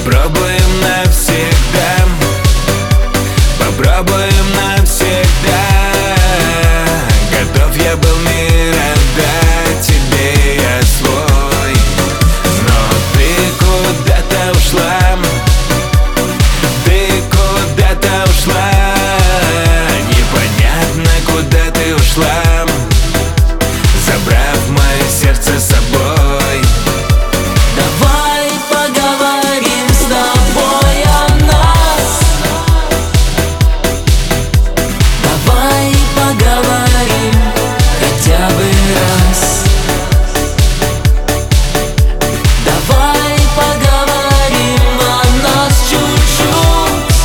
Попробуем навсегда, попробуем навсегда. Готов я был мир отдать тебе я свой, но ты куда-то ушла, ты куда-то ушла. Непонятно, куда ты ушла, забрав мое сердце с собой. Давай поговорим с тобой о нас. Давай поговорим хотя бы раз. Давай поговорим о нас чуть-чуть.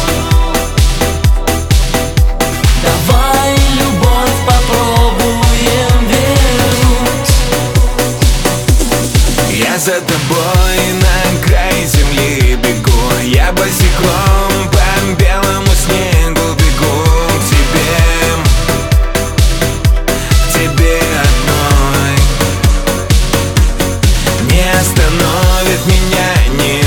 Давай любовь попробуем вернуть. Я за тобой на край земли бегу, я босиком по белому снегу бегу к тебе одной. Не остановит меня ни